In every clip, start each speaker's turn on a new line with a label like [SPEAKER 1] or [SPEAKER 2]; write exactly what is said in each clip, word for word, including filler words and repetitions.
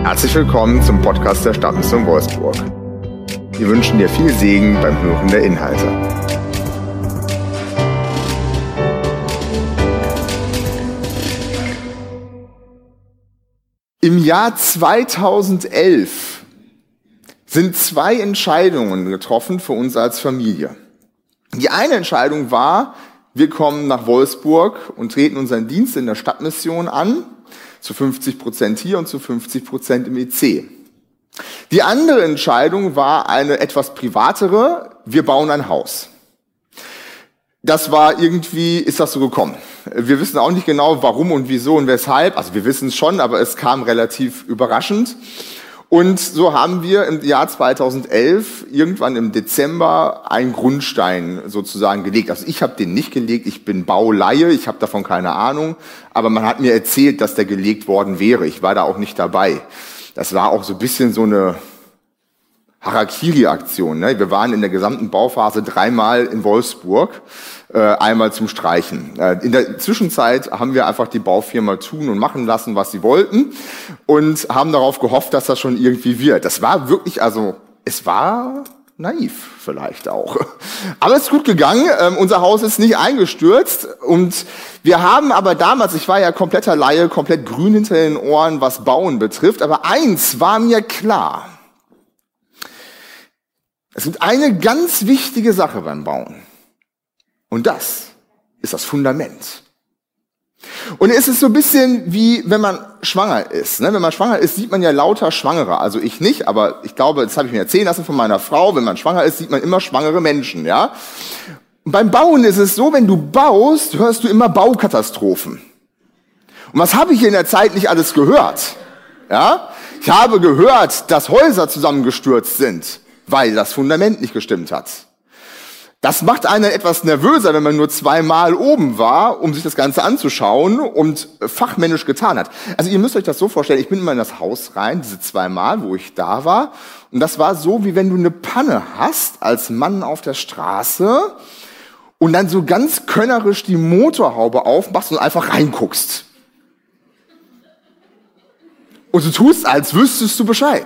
[SPEAKER 1] Herzlich willkommen zum Podcast der Stadtmission Wolfsburg. Wir wünschen dir viel Segen beim Hören der Inhalte. Im Jahr zweitausendelf sind zwei Entscheidungen getroffen für uns als Familie. Die eine Entscheidung war, wir kommen nach Wolfsburg und treten unseren Dienst in der Stadtmission an, zu fünfzig Prozent hier und zu fünfzig Prozent im E C. Die andere Entscheidung war eine etwas privatere, wir bauen ein Haus. Das war irgendwie, ist das so gekommen. Wir wissen auch nicht genau, warum und wieso und weshalb. Also wir wissen es schon, aber es kam relativ überraschend. Und so haben wir im Jahr zweitausendelf irgendwann im Dezember einen Grundstein sozusagen gelegt. Also ich habe den nicht gelegt, ich bin Bauleihe, ich habe davon keine Ahnung. Aber man hat mir erzählt, dass der gelegt worden wäre. Ich war da auch nicht dabei. Das war auch so ein bisschen so eine Harakiri-Aktion. Ne? Wir waren in der gesamten Bauphase dreimal in Wolfsburg, äh, einmal zum Streichen. Äh, in der Zwischenzeit haben wir einfach die Baufirma tun und machen lassen, was sie wollten und haben darauf gehofft, dass das schon irgendwie wird. Das war wirklich, also es war naiv vielleicht auch. Aber es ist gut gegangen, ähm, unser Haus ist nicht eingestürzt und wir haben aber damals, ich war ja kompletter Laie, komplett grün hinter den Ohren, was Bauen betrifft, aber eins war mir klar. Es gibt eine ganz wichtige Sache beim Bauen. Und das ist das Fundament. Und es ist so ein bisschen wie, wenn man schwanger ist. Wenn man schwanger ist, sieht man ja lauter Schwangere. Also ich nicht, aber ich glaube, das habe ich mir erzählen lassen von meiner Frau. Wenn man schwanger ist, sieht man immer schwangere Menschen. Ja? Und beim Bauen ist es so, wenn du baust, hörst du immer Baukatastrophen. Und was habe ich in der Zeit nicht alles gehört? Ja? Ich habe gehört, dass Häuser zusammengestürzt sind, weil das Fundament nicht gestimmt hat. Das macht einen etwas nervöser, wenn man nur zweimal oben war, um sich das Ganze anzuschauen und fachmännisch getan hat. Also ihr müsst euch das so vorstellen, ich bin immer in das Haus rein, diese zweimal, wo ich da war. Und das war so, wie wenn du eine Panne hast, als Mann auf der Straße, und dann so ganz könnerisch die Motorhaube aufmachst und einfach reinguckst. Und du tust, als wüsstest du Bescheid.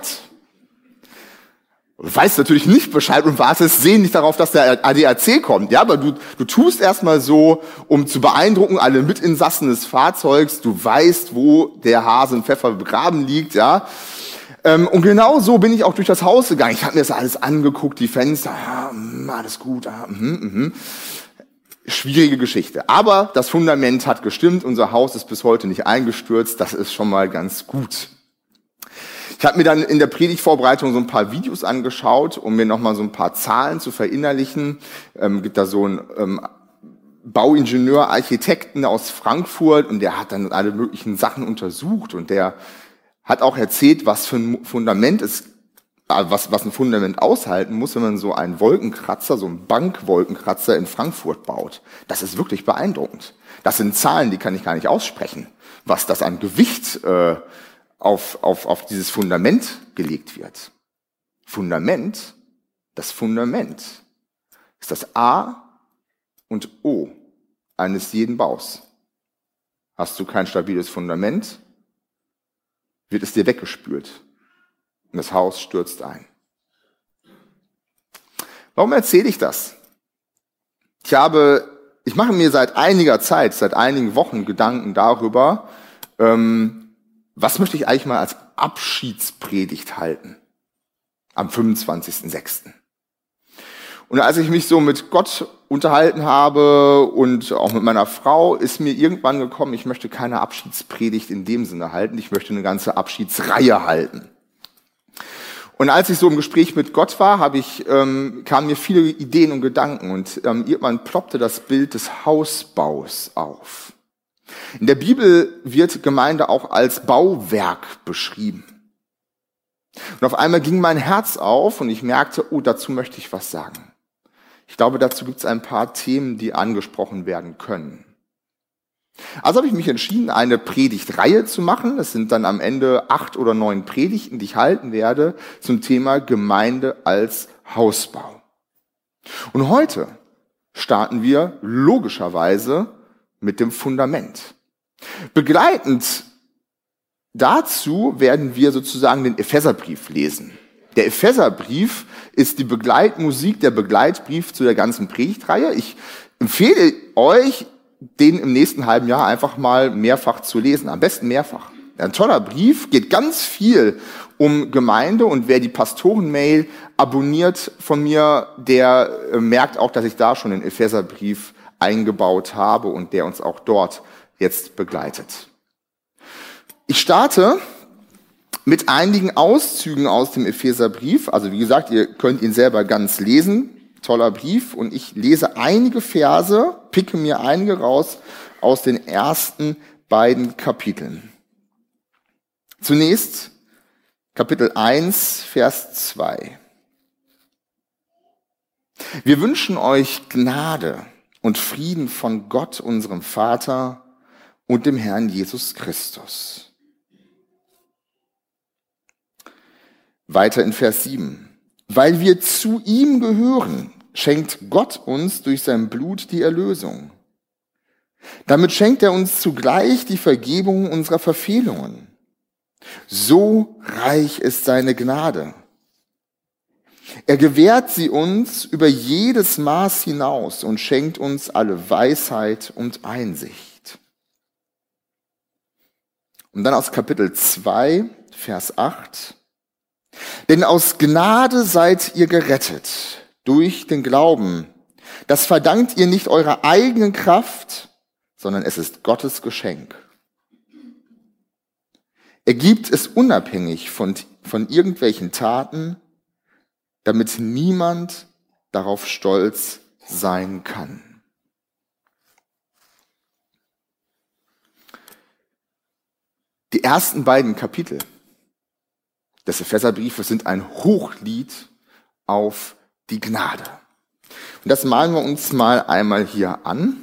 [SPEAKER 1] Du weißt natürlich nicht Bescheid und wartest sehnlich darauf, dass der A D A C kommt. Ja, aber du, du tust erstmal so, um zu beeindrucken, alle Mitinsassen des Fahrzeugs. Du weißt, wo der Hase im Pfeffer begraben liegt, ja. Und genau so bin ich auch durch das Haus gegangen. Ich habe mir das alles angeguckt, die Fenster, ja, alles gut, ja, mh, mh. Schwierige Geschichte. Aber das Fundament hat gestimmt, unser Haus ist bis heute nicht eingestürzt. Das ist schon mal ganz gut. Ich habe mir dann in der Predigtvorbereitung so ein paar Videos angeschaut, um mir nochmal so ein paar Zahlen zu verinnerlichen. Ähm, gibt da so einen ähm, Bauingenieur, Architekten aus Frankfurt und der hat dann alle möglichen Sachen untersucht und der hat auch erzählt, was für ein Fundament es, äh, was, was ein Fundament aushalten muss, wenn man so einen Wolkenkratzer, so einen Bankwolkenkratzer in Frankfurt baut. Das ist wirklich beeindruckend. Das sind Zahlen, die kann ich gar nicht aussprechen, was das an Gewicht äh, Auf, auf, auf dieses Fundament gelegt wird. Fundament, das Fundament ist das A und O eines jeden Baus. Hast du kein stabiles Fundament, wird es dir weggespült und das Haus stürzt ein. Warum erzähle ich das? Ich habe, ich mache mir seit einiger Zeit, seit einigen Wochen Gedanken darüber, ähm, was möchte ich eigentlich mal als Abschiedspredigt halten? Am fünfundzwanzigsten sechsten Und als ich mich so mit Gott unterhalten habe und auch mit meiner Frau, ist mir irgendwann gekommen, ich möchte keine Abschiedspredigt in dem Sinne halten, ich möchte eine ganze Abschiedsreihe halten. Und als ich so im Gespräch mit Gott war, habe ich, ähm, kamen mir viele Ideen und Gedanken und ähm, irgendwann ploppte das Bild des Hausbaus auf. In der Bibel wird Gemeinde auch als Bauwerk beschrieben. Und auf einmal ging mein Herz auf und ich merkte, oh, dazu möchte ich was sagen. Ich glaube, dazu gibt es ein paar Themen, die angesprochen werden können. Also habe ich mich entschieden, eine Predigtreihe zu machen. Das sind dann am Ende acht oder neun Predigten, die ich halten werde, zum Thema Gemeinde als Hausbau. Und heute starten wir logischerweise mit dem Fundament. Begleitend dazu werden wir sozusagen den Epheserbrief lesen. Der Epheserbrief ist die Begleitmusik, der Begleitbrief zu der ganzen Predigtreihe. Ich empfehle euch, den im nächsten halben Jahr einfach mal mehrfach zu lesen. Am besten mehrfach. Ein toller Brief, geht ganz viel um Gemeinde, und wer die Pastoren-Mail abonniert von mir, der äh, merkt auch, dass ich da schon den Epheserbrief eingebaut habe und der uns auch dort jetzt begleitet. Ich starte mit einigen Auszügen aus dem Epheserbrief. Also wie gesagt, ihr könnt ihn selber ganz lesen. Toller Brief. Und ich lese einige Verse, picke mir einige raus aus den ersten beiden Kapiteln. Zunächst Kapitel eins, Vers zwei. Wir wünschen euch Gnade und Frieden von Gott, unserem Vater, und dem Herrn Jesus Christus. Weiter in Vers sieben. Weil wir zu ihm gehören, schenkt Gott uns durch sein Blut die Erlösung. Damit schenkt er uns zugleich die Vergebung unserer Verfehlungen. So reich ist seine Gnade. Er gewährt sie uns über jedes Maß hinaus und schenkt uns alle Weisheit und Einsicht. Und dann aus Kapitel zwei, Vers acht. Denn aus Gnade seid ihr gerettet, durch den Glauben. Das verdankt ihr nicht eurer eigenen Kraft, sondern es ist Gottes Geschenk. Er gibt es unabhängig von, von irgendwelchen Taten, damit niemand darauf stolz sein kann. Die ersten beiden Kapitel des Epheserbriefes sind ein Hochlied auf die Gnade. Und das malen wir uns mal einmal hier an.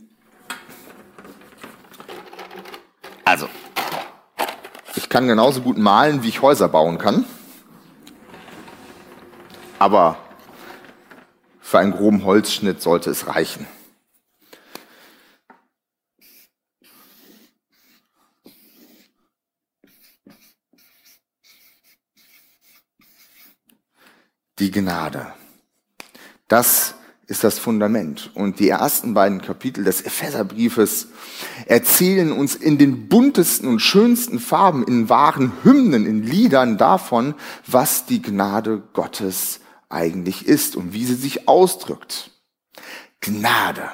[SPEAKER 1] Also, ich kann genauso gut malen, wie ich Häuser bauen kann. Aber für einen groben Holzschnitt sollte es reichen. Die Gnade. Das ist das Fundament. Und die ersten beiden Kapitel des Epheserbriefes erzählen uns in den buntesten und schönsten Farben, in wahren Hymnen, in Liedern davon, was die Gnade Gottes eigentlich ist und wie sie sich ausdrückt. Gnade.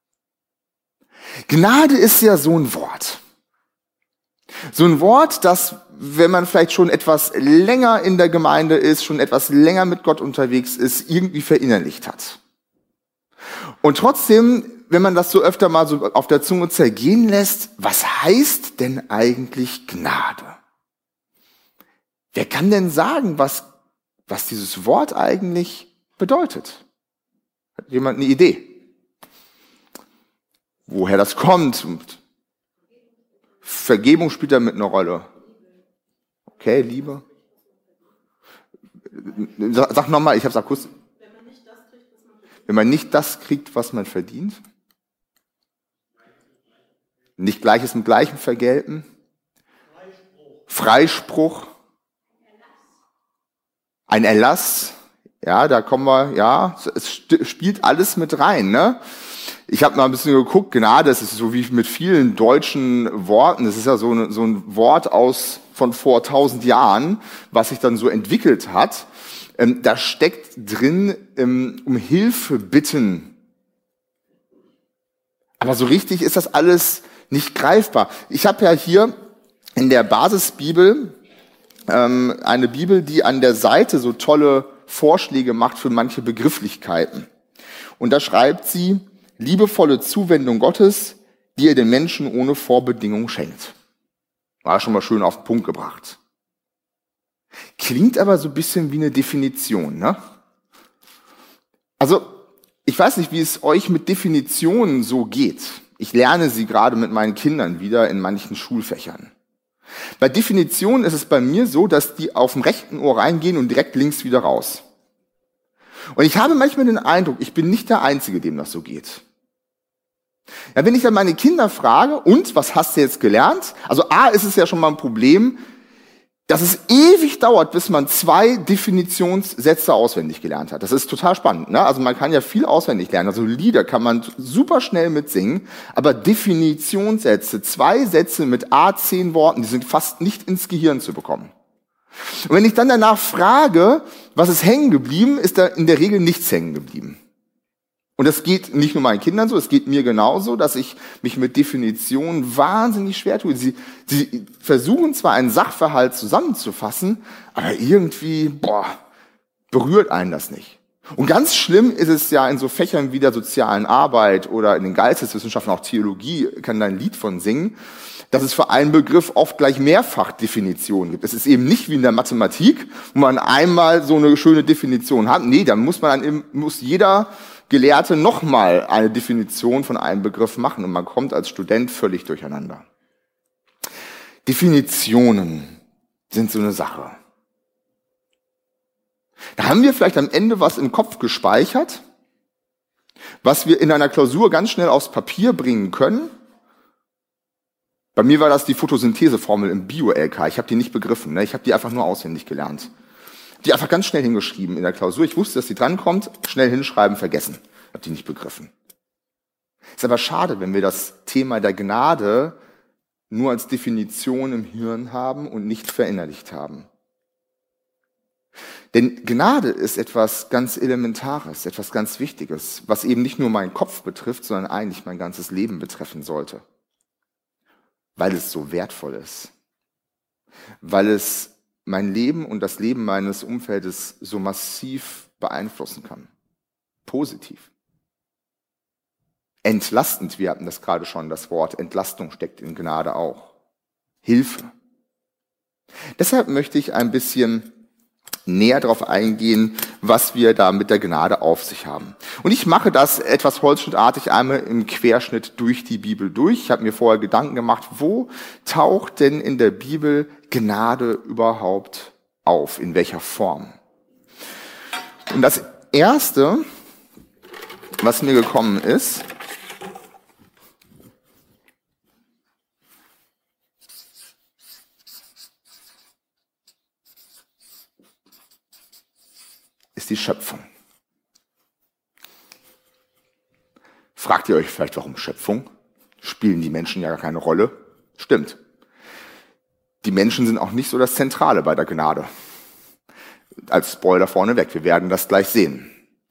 [SPEAKER 1] Gnade ist ja so ein Wort. So ein Wort, das, wenn man vielleicht schon etwas länger in der Gemeinde ist, schon etwas länger mit Gott unterwegs ist, irgendwie verinnerlicht hat. Und trotzdem, wenn man das so öfter mal so auf der Zunge zergehen lässt, was heißt denn eigentlich Gnade? Wer kann denn sagen, was, was dieses Wort eigentlich bedeutet? Hat jemand eine Idee? Woher das kommt? Vergebung spielt da mit eine Rolle. Okay, Liebe. Sag, sag nochmal, ich habe es akustisch. Wenn man nicht das kriegt, was man verdient. Nicht Gleiches mit Gleichem vergelten. Freispruch. Freispruch. Ein Erlass. Ja, da kommen wir, ja, es spielt alles mit rein, ne? Ich habe mal ein bisschen geguckt, Gnade, das ist so wie mit vielen deutschen Worten, das ist ja so, eine, so ein Wort aus von vor tausend Jahren, was sich dann so entwickelt hat. Ähm, da steckt drin, ähm, um Hilfe bitten. Aber so richtig ist das alles nicht greifbar. Ich habe ja hier in der Basisbibel ähm, eine Bibel, die an der Seite so tolle Vorschläge macht für manche Begrifflichkeiten. Und da schreibt sie, liebevolle Zuwendung Gottes, die er den Menschen ohne Vorbedingung schenkt. War schon mal schön auf den Punkt gebracht. Klingt aber so ein bisschen wie eine Definition, ne? Also, ich weiß nicht, wie es euch mit Definitionen so geht. Ich lerne sie gerade mit meinen Kindern wieder in manchen Schulfächern. Bei Definitionen ist es bei mir so, dass die auf dem rechten Ohr reingehen und direkt links wieder raus. Und ich habe manchmal den Eindruck, ich bin nicht der Einzige, dem das so geht. Ja, wenn ich dann meine Kinder frage, und, was hast du jetzt gelernt? Also A, ist es ja schon mal ein Problem, dass es ewig dauert, bis man zwei Definitionssätze auswendig gelernt hat. Das ist total spannend, ne? Also man kann ja viel auswendig lernen. Also Lieder kann man super schnell mitsingen, aber Definitionssätze, zwei Sätze mit A, zehn Worten, die sind fast nicht ins Gehirn zu bekommen. Und wenn ich dann danach frage, was ist hängen geblieben, ist da in der Regel nichts hängen geblieben. Und das geht nicht nur meinen Kindern so, es geht mir genauso, dass ich mich mit Definitionen wahnsinnig schwer tue. Sie, sie versuchen zwar einen Sachverhalt zusammenzufassen, aber irgendwie, boah, berührt einen das nicht. Und ganz schlimm ist es ja in so Fächern wie der sozialen Arbeit oder in den Geisteswissenschaften, auch Theologie, kann da ein Lied von singen, dass es für einen Begriff oft gleich Mehrfachdefinitionen gibt. Es ist eben nicht wie in der Mathematik, wo man einmal so eine schöne Definition hat. Nee, da muss man dann, muss jeder Gelehrte nochmal eine Definition von einem Begriff machen und man kommt als Student völlig durcheinander. Definitionen sind so eine Sache. Da haben wir vielleicht am Ende was im Kopf gespeichert, was wir in einer Klausur ganz schnell aufs Papier bringen können. Bei mir war das die Photosyntheseformel im Bio-L K. Ich habe die nicht begriffen, ne? Ich habe die einfach nur auswendig gelernt. Die einfach ganz schnell hingeschrieben in der Klausur. Ich wusste, dass die drankommt, schnell hinschreiben, vergessen. Hab die nicht begriffen. Ist aber schade, wenn wir das Thema der Gnade nur als Definition im Hirn haben und nicht verinnerlicht haben. Denn Gnade ist etwas ganz Elementares, etwas ganz Wichtiges, was eben nicht nur meinen Kopf betrifft, sondern eigentlich mein ganzes Leben betreffen sollte. Weil es so wertvoll ist. Weil es mein Leben und das Leben meines Umfeldes so massiv beeinflussen kann. Positiv. Entlastend, wir hatten das gerade schon, das Wort Entlastung steckt in Gnade auch. Hilfe. Deshalb möchte ich ein bisschen näher darauf eingehen, was wir da mit der Gnade auf sich haben. Und ich mache das etwas holzschnittartig einmal im Querschnitt durch die Bibel durch. Ich habe mir vorher Gedanken gemacht, wo taucht denn in der Bibel Gnade überhaupt auf? In welcher Form? Und das Erste, was mir gekommen ist, ist die Schöpfung. Fragt ihr euch vielleicht, warum Schöpfung? Spielen die Menschen ja gar keine Rolle? Stimmt. Die Menschen sind auch nicht so das Zentrale bei der Gnade. Als Spoiler vorneweg, wir werden das gleich sehen.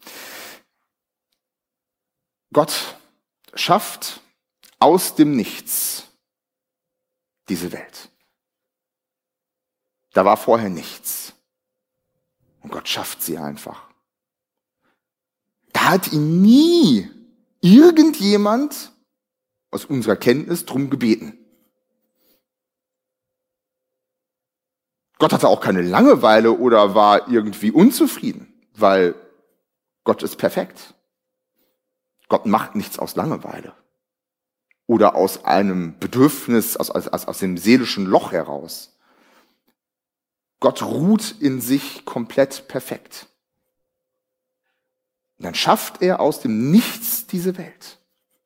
[SPEAKER 1] Gott schafft aus dem Nichts diese Welt. Da war vorher nichts. Und Gott schafft sie einfach. Da hat ihn nie irgendjemand aus unserer Kenntnis drum gebeten. Gott hatte auch keine Langeweile oder war irgendwie unzufrieden, weil Gott ist perfekt. Gott macht nichts aus Langeweile oder aus einem Bedürfnis, aus, aus, aus dem seelischen Loch heraus. Gott ruht in sich komplett perfekt. Und dann schafft er aus dem Nichts diese Welt.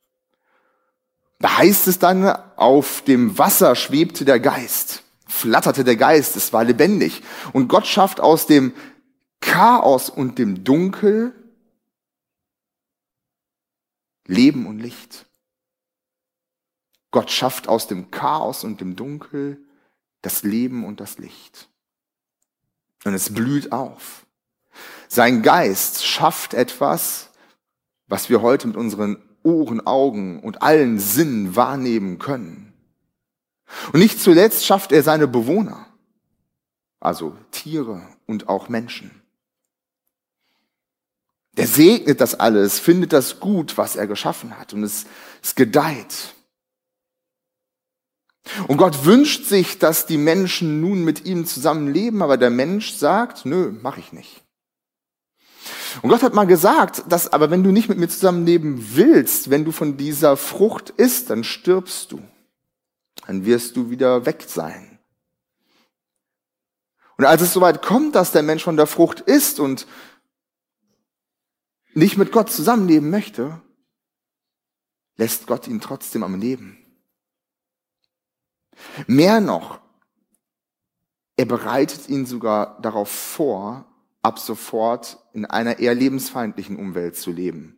[SPEAKER 1] Da heißt es dann, auf dem Wasser schwebte der Geist, flatterte der Geist, es war lebendig. Und Gott schafft aus dem Chaos und dem Dunkel Leben und Licht. Gott schafft aus dem Chaos und dem Dunkel das Leben und das Licht. Und es blüht auf. Sein Geist schafft etwas, was wir heute mit unseren Ohren, Augen und allen Sinnen wahrnehmen können. Und nicht zuletzt schafft er seine Bewohner, also Tiere und auch Menschen. Der segnet das alles, findet das gut, was er geschaffen hat, und es, es gedeiht. Und Gott wünscht sich, dass die Menschen nun mit ihm zusammenleben, aber der Mensch sagt, nö, mache ich nicht. Und Gott hat mal gesagt, dass aber wenn du nicht mit mir zusammenleben willst, wenn du von dieser Frucht isst, dann stirbst du. Dann wirst du wieder weg sein. Und als es soweit kommt, dass der Mensch von der Frucht isst und nicht mit Gott zusammenleben möchte, lässt Gott ihn trotzdem am Leben. Mehr noch, er bereitet ihn sogar darauf vor, ab sofort in einer eher lebensfeindlichen Umwelt zu leben.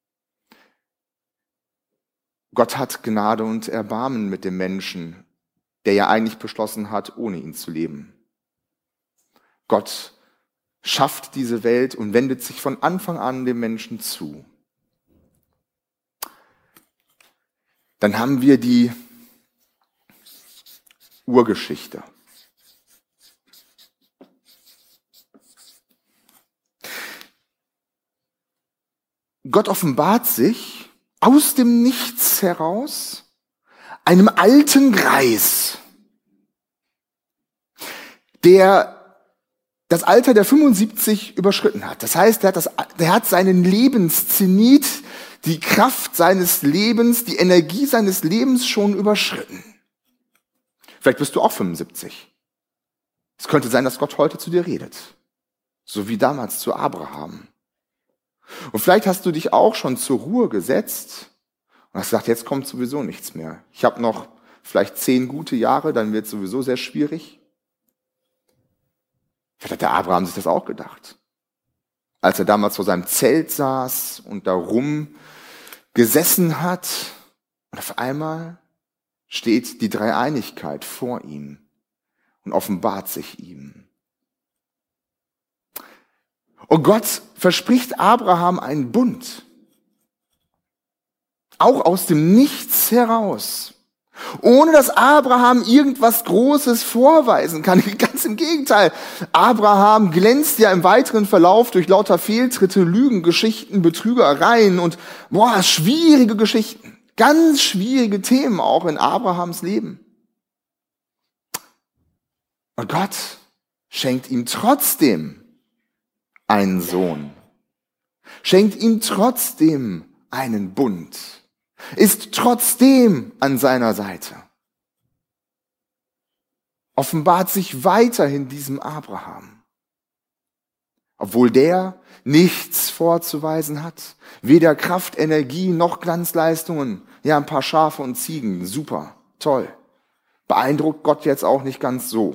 [SPEAKER 1] Gott hat Gnade und Erbarmen mit dem Menschen, der ja eigentlich beschlossen hat, ohne ihn zu leben. Gott schafft diese Welt und wendet sich von Anfang an dem Menschen zu. Dann haben wir die Urgeschichte. Gott offenbart sich aus dem Nichts heraus einem alten Greis, der das Alter der fünfundsiebzig überschritten hat. Das heißt, er hat, das, er hat seinen Lebenszenit, die Kraft seines Lebens, die Energie seines Lebens schon überschritten. Vielleicht bist du auch fünfundsiebzig. Es könnte sein, dass Gott heute zu dir redet, so wie damals zu Abraham. Und vielleicht hast du dich auch schon zur Ruhe gesetzt und hast gesagt, jetzt kommt sowieso nichts mehr. Ich habe noch vielleicht zehn gute Jahre, dann wird es sowieso sehr schwierig. Vielleicht hat der Abraham sich das auch gedacht. Als er damals vor seinem Zelt saß und darum gesessen hat und auf einmal steht die Dreieinigkeit vor ihm und offenbart sich ihm. Und Gott verspricht Abraham einen Bund. Auch aus dem Nichts heraus. Ohne dass Abraham irgendwas Großes vorweisen kann. Ganz im Gegenteil. Abraham glänzt ja im weiteren Verlauf durch lauter Fehltritte, Lügengeschichten, Betrügereien und boah, schwierige Geschichten. Ganz schwierige Themen auch in Abrahams Leben. Und Gott schenkt ihm trotzdem einen Sohn. Schenkt ihm trotzdem einen Bund. Ist trotzdem an seiner Seite. Offenbart sich weiterhin diesem Abraham. Obwohl der nichts vorzuweisen hat. Weder Kraft, Energie noch Glanzleistungen. Ja, ein paar Schafe und Ziegen. Super, toll. Beeindruckt Gott jetzt auch nicht ganz so.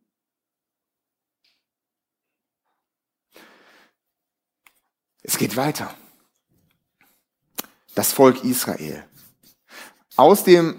[SPEAKER 1] Es geht weiter. Das Volk Israel. Aus dem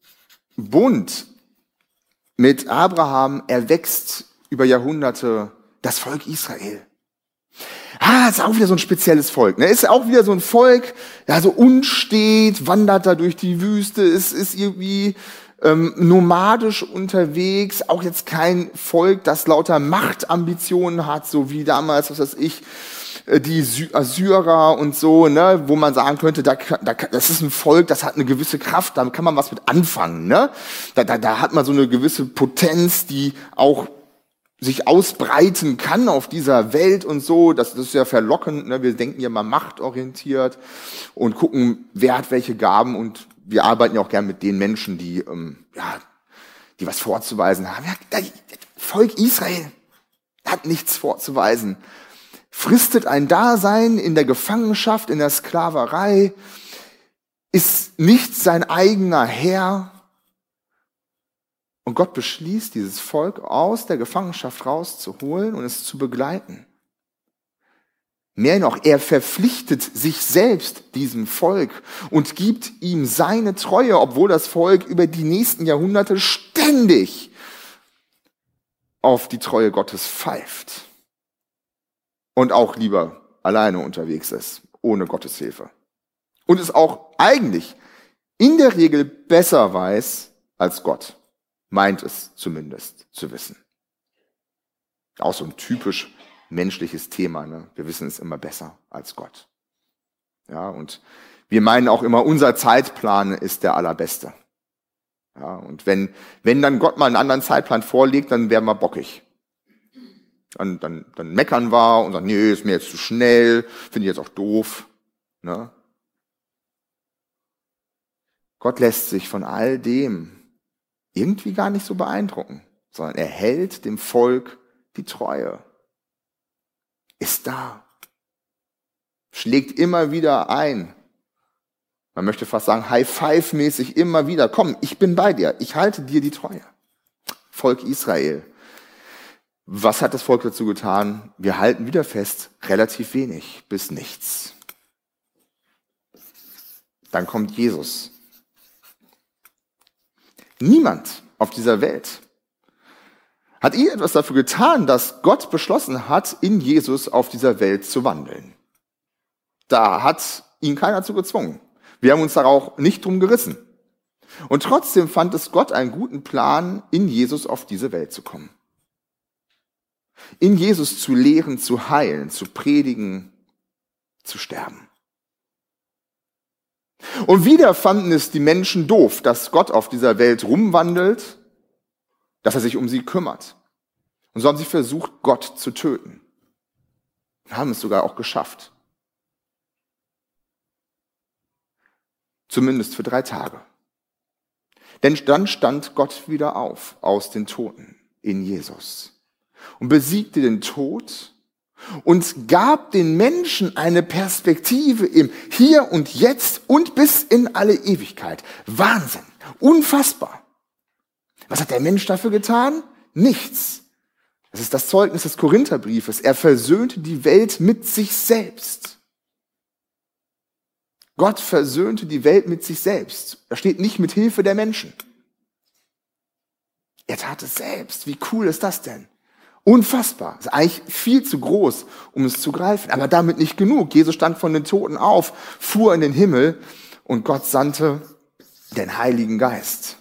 [SPEAKER 1] Bund mit Abraham erwächst über Jahrhunderte das Volk Israel. Ah, ist auch wieder so ein spezielles Volk. Ne? Ist auch wieder so ein Volk, ja, so unstet, wandert da durch die Wüste, ist, ist irgendwie ähm, nomadisch unterwegs. Auch jetzt kein Volk, das lauter Machtambitionen hat, so wie damals, was weiß ich, die Assyrer und so, ne, wo man sagen könnte, da, da, das ist ein Volk, das hat eine gewisse Kraft, da kann man was mit anfangen, ne? Da, da, da hat man so eine gewisse Potenz, die auch sich ausbreiten kann auf dieser Welt und so. Das, das ist ja verlockend, ne? Wir denken ja mal machtorientiert und gucken, wer hat welche Gaben, und wir arbeiten ja auch gern mit den Menschen, die, ähm, ja, die was vorzuweisen haben. Ja, das Volk Israel hat nichts vorzuweisen. Fristet ein Dasein in der Gefangenschaft, in der Sklaverei, ist nicht sein eigener Herr. Und Gott beschließt, dieses Volk aus der Gefangenschaft rauszuholen und es zu begleiten. Mehr noch, er verpflichtet sich selbst diesem Volk und gibt ihm seine Treue, obwohl das Volk über die nächsten Jahrhunderte ständig auf die Treue Gottes pfeift. Und auch lieber alleine unterwegs ist, ohne Gottes Hilfe. Und es auch eigentlich in der Regel besser weiß als Gott. Meint es zumindest zu wissen. Auch so ein typisch menschliches Thema, ne? Wir wissen es immer besser als Gott. Ja, und wir meinen auch immer, unser Zeitplan ist der allerbeste. Ja, und wenn, wenn dann Gott mal einen anderen Zeitplan vorlegt, dann wären wir bockig. Dann, dann, dann meckern wir und sagen, nee, ist mir jetzt zu schnell, finde ich jetzt auch doof. Ne? Gott lässt sich von all dem irgendwie gar nicht so beeindrucken, sondern er hält dem Volk die Treue. Ist da. Schlägt immer wieder ein. Man möchte fast sagen, High-Five-mäßig immer wieder, komm, ich bin bei dir, ich halte dir die Treue. Volk Israel. Was hat das Volk dazu getan? Wir halten wieder fest, relativ wenig bis nichts. Dann kommt Jesus. Niemand auf dieser Welt hat irgendetwas dafür getan, dass Gott beschlossen hat, in Jesus auf dieser Welt zu wandeln. Da hat ihn keiner zu gezwungen. Wir haben uns da auch nicht drum gerissen. Und trotzdem fand es Gott einen guten Plan, in Jesus auf diese Welt zu kommen. In Jesus zu lehren, zu heilen, zu predigen, zu sterben. Und wieder fanden es die Menschen doof, dass Gott auf dieser Welt rumwandelt, dass er sich um sie kümmert. Und so haben sie versucht, Gott zu töten. Und haben es sogar auch geschafft. Zumindest für drei Tage. Denn dann stand Gott wieder auf aus den Toten in Jesus und besiegte den Tod und gab den Menschen eine Perspektive im Hier und Jetzt und bis in alle Ewigkeit. Wahnsinn, unfassbar. Was hat der Mensch dafür getan? Nichts. Das ist das Zeugnis des Korintherbriefes. Er versöhnte die Welt mit sich selbst. Gott versöhnte die Welt mit sich selbst. Da steht nicht mit Hilfe der Menschen. Er tat es selbst. Wie cool ist das denn? Unfassbar. Das ist eigentlich viel zu groß, um es zu greifen. Aber damit nicht genug. Jesus stand von den Toten auf, fuhr in den Himmel und Gott sandte den Heiligen Geist.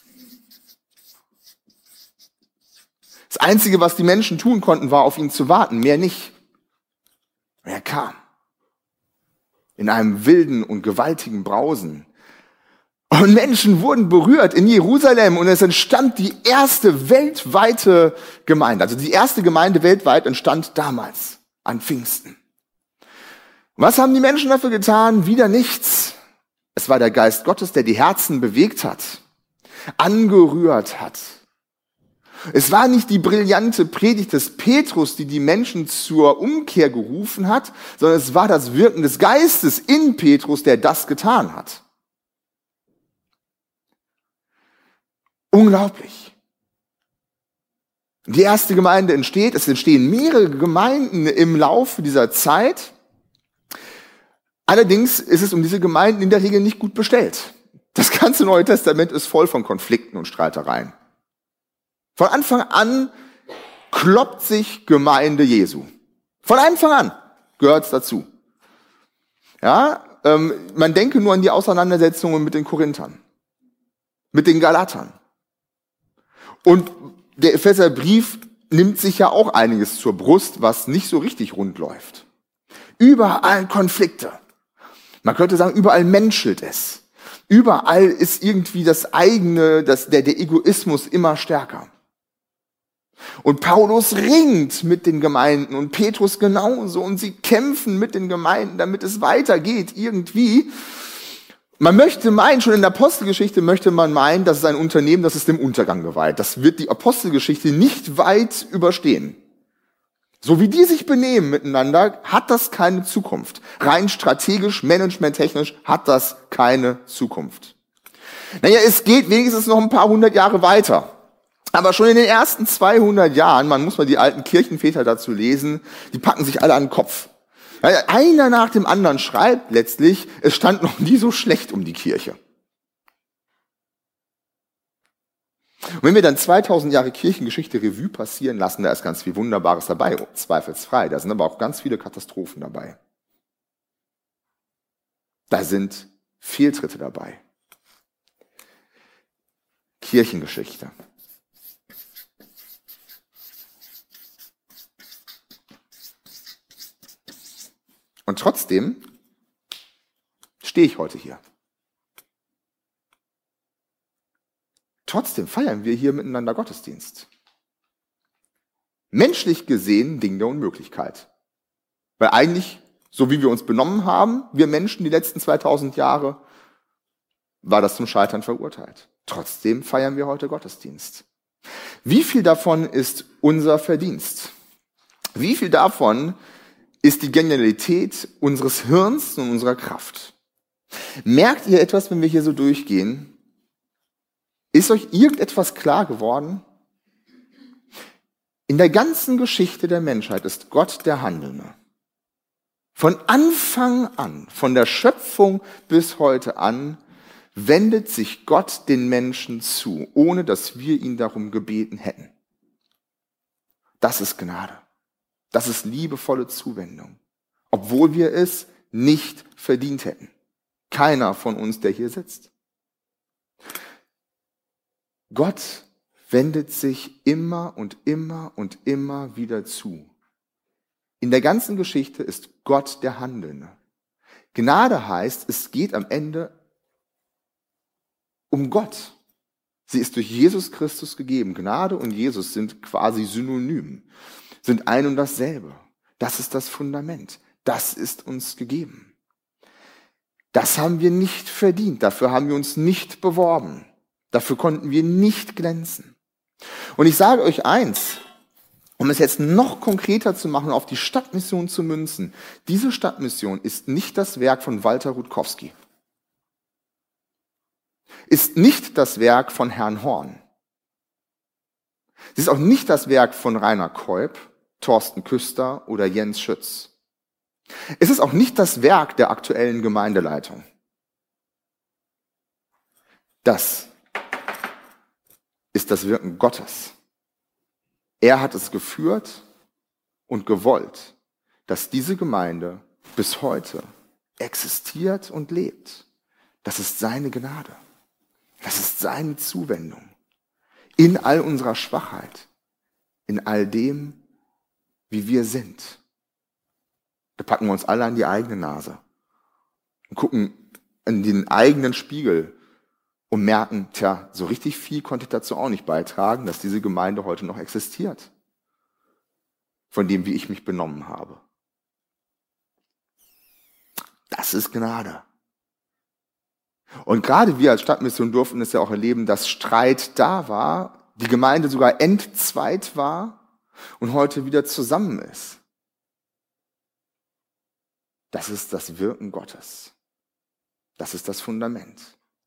[SPEAKER 1] Das Einzige, was die Menschen tun konnten, war, auf ihn zu warten. Mehr nicht. Und er kam. In einem wilden und gewaltigen Brausen. Und Menschen wurden berührt in Jerusalem und es entstand die erste weltweite Gemeinde. Also die erste Gemeinde weltweit entstand damals an Pfingsten. Was haben die Menschen dafür getan? Wieder nichts. Es war der Geist Gottes, der die Herzen bewegt hat, angerührt hat. Es war nicht die brillante Predigt des Petrus, die die Menschen zur Umkehr gerufen hat, sondern es war das Wirken des Geistes in Petrus, der das getan hat. Unglaublich. Die erste Gemeinde entsteht, es entstehen mehrere Gemeinden im Laufe dieser Zeit. Allerdings ist es um diese Gemeinden in der Regel nicht gut bestellt. Das ganze Neue Testament ist voll von Konflikten und Streitereien. Von Anfang an kloppt sich Gemeinde Jesu. Von Anfang an gehört es dazu. Ja, ähm, man denke nur an die Auseinandersetzungen mit den Korinthern, mit den Galatern. Und der Epheserbrief nimmt sich ja auch einiges zur Brust, was nicht so richtig rund läuft. Überall Konflikte. Man könnte sagen, überall menschelt es. Überall ist irgendwie das eigene, das, der, der Egoismus immer stärker. Und Paulus ringt mit den Gemeinden und Petrus genauso und sie kämpfen mit den Gemeinden, damit es weitergeht irgendwie. Man möchte meinen, schon in der Apostelgeschichte möchte man meinen, das ist ein Unternehmen, das ist dem Untergang geweiht. Das wird die Apostelgeschichte nicht weit überstehen. So wie die sich benehmen miteinander, hat das keine Zukunft. Rein strategisch, managementtechnisch hat das keine Zukunft. Naja, es geht wenigstens noch ein paar hundert Jahre weiter. Aber schon in den ersten zweihundert Jahren, man muss mal die alten Kirchenväter dazu lesen, die packen sich alle an den Kopf. Einer nach dem anderen schreibt letztlich, es stand noch nie so schlecht um die Kirche. Und wenn wir dann zweitausend Jahre Kirchengeschichte Revue passieren lassen, da ist ganz viel Wunderbares dabei, zweifelsfrei. Da sind aber auch ganz viele Katastrophen dabei. Da sind Fehltritte dabei. Kirchengeschichte. Und trotzdem stehe ich heute hier. Trotzdem feiern wir hier miteinander Gottesdienst. Menschlich gesehen Ding der Unmöglichkeit. Weil eigentlich, so wie wir uns benommen haben, wir Menschen die letzten zweitausend Jahre, war das zum Scheitern verurteilt. Trotzdem feiern wir heute Gottesdienst. Wie viel davon ist unser Verdienst? Wie viel davon ist die Genialität unseres Hirns und unserer Kraft? Merkt ihr etwas, wenn wir hier so durchgehen? Ist euch irgendetwas klar geworden? In der ganzen Geschichte der Menschheit ist Gott der Handelnde. Von Anfang an, von der Schöpfung bis heute an, wendet sich Gott den Menschen zu, ohne dass wir ihn darum gebeten hätten. Das ist Gnade. Das ist liebevolle Zuwendung, obwohl wir es nicht verdient hätten. Keiner von uns, der hier sitzt. Gott wendet sich immer und immer und immer wieder zu. In der ganzen Geschichte ist Gott der Handelnde. Gnade heißt, es geht am Ende um Gott. Sie ist durch Jesus Christus gegeben. Gnade und Jesus sind quasi synonym, sind ein und dasselbe. Das ist das Fundament. Das ist uns gegeben. Das haben wir nicht verdient. Dafür haben wir uns nicht beworben. Dafür konnten wir nicht glänzen. Und ich sage euch eins, um es jetzt noch konkreter zu machen, auf die Stadtmission zu münzen. Diese Stadtmission ist nicht das Werk von Walter Rutkowski. Ist nicht das Werk von Herrn Horn. Sie ist auch nicht das Werk von Rainer Keup, Thorsten Küster oder Jens Schütz. Es ist auch nicht das Werk der aktuellen Gemeindeleitung. Das ist das Wirken Gottes. Er hat es geführt und gewollt, dass diese Gemeinde bis heute existiert und lebt. Das ist seine Gnade. Das ist seine Zuwendung. In all unserer Schwachheit, in all dem, wie wir sind. Da packen wir uns alle an die eigene Nase und gucken in den eigenen Spiegel und merken, tja, so richtig viel konnte ich dazu auch nicht beitragen, dass diese Gemeinde heute noch existiert. Von dem, wie ich mich benommen habe. Das ist Gnade. Und gerade wir als Stadtmission durften es ja auch erleben, dass Streit da war, die Gemeinde sogar entzweit war und heute wieder zusammen ist. Das ist das Wirken Gottes. Das ist das Fundament.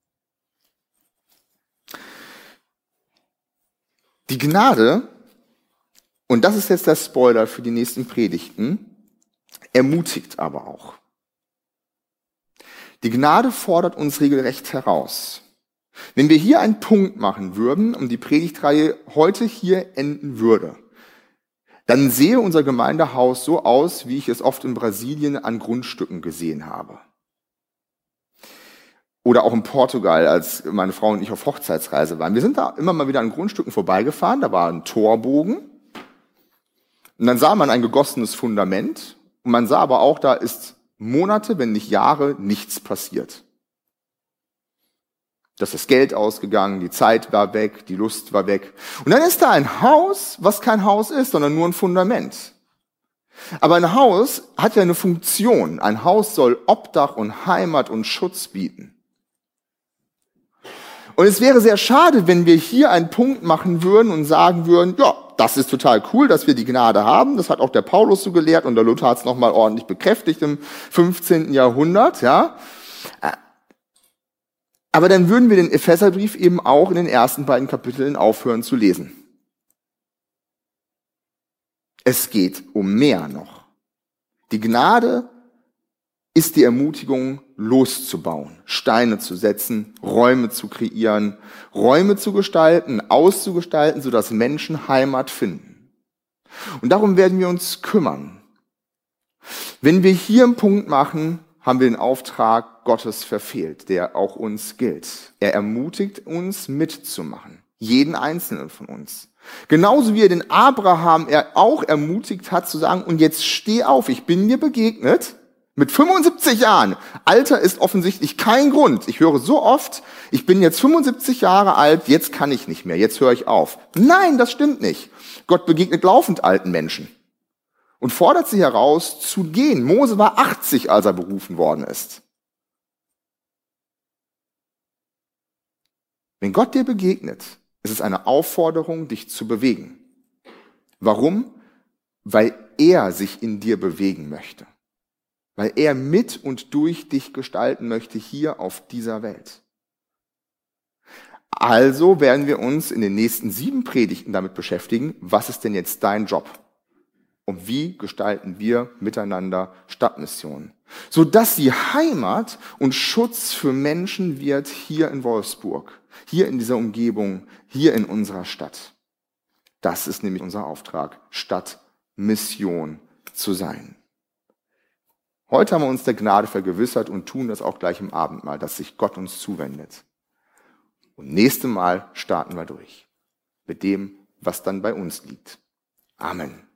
[SPEAKER 1] Die Gnade, und das ist jetzt der Spoiler für die nächsten Predigten, ermutigt aber auch. Die Gnade fordert uns regelrecht heraus. Wenn wir hier einen Punkt machen würden und die Predigtreihe heute hier enden würde, dann sehe unser Gemeindehaus so aus, wie ich es oft in Brasilien an Grundstücken gesehen habe. Oder auch in Portugal, als meine Frau und ich auf Hochzeitsreise waren. Wir sind da immer mal wieder an Grundstücken vorbeigefahren, da war ein Torbogen. Und dann sah man ein gegossenes Fundament. Und man sah aber auch, da ist Monate, wenn nicht Jahre, nichts passiert. Das ist Geld ausgegangen, die Zeit war weg, die Lust war weg. Und dann ist da ein Haus, was kein Haus ist, sondern nur ein Fundament. Aber ein Haus hat ja eine Funktion. Ein Haus soll Obdach und Heimat und Schutz bieten. Und es wäre sehr schade, wenn wir hier einen Punkt machen würden und sagen würden, ja, das ist total cool, dass wir die Gnade haben. Das hat auch der Paulus so gelehrt und der Luther hat es nochmal ordentlich bekräftigt im fünfzehnten Jahrhundert, ja. Aber dann würden wir den Epheserbrief eben auch in den ersten beiden Kapiteln aufhören zu lesen. Es geht um mehr noch. Die Gnade ist die Ermutigung, loszubauen, Steine zu setzen, Räume zu kreieren, Räume zu gestalten, auszugestalten, sodass Menschen Heimat finden. Und darum werden wir uns kümmern. Wenn wir hier einen Punkt machen, haben wir den Auftrag Gottes verfehlt, der auch uns gilt. Er ermutigt uns, mitzumachen. Jeden Einzelnen von uns. Genauso wie er den Abraham er auch ermutigt hat, zu sagen, und jetzt steh auf, ich bin dir begegnet. Mit fünfundsiebzig Jahren. Alter ist offensichtlich kein Grund. Ich höre so oft, ich bin jetzt fünfundsiebzig Jahre alt, jetzt kann ich nicht mehr, jetzt höre ich auf. Nein, das stimmt nicht. Gott begegnet laufend alten Menschen und fordert sie heraus, zu gehen. Mose war achtzig, als er berufen worden ist. Wenn Gott dir begegnet, ist es eine Aufforderung, dich zu bewegen. Warum? Weil er sich in dir bewegen möchte. weil er mit und durch dich gestalten möchte hier auf dieser Welt. Also werden wir uns in den nächsten sieben Predigten damit beschäftigen, was ist denn jetzt dein Job? Und wie gestalten wir miteinander Stadtmissionen? Sodass sie Heimat und Schutz für Menschen wird hier in Wolfsburg, hier in dieser Umgebung, hier in unserer Stadt. Das ist nämlich unser Auftrag, Stadtmission zu sein. Heute haben wir uns der Gnade vergewissert und tun das auch gleich im Abendmahl, dass sich Gott uns zuwendet. Und nächstes Mal starten wir durch mit dem, was dann bei uns liegt. Amen.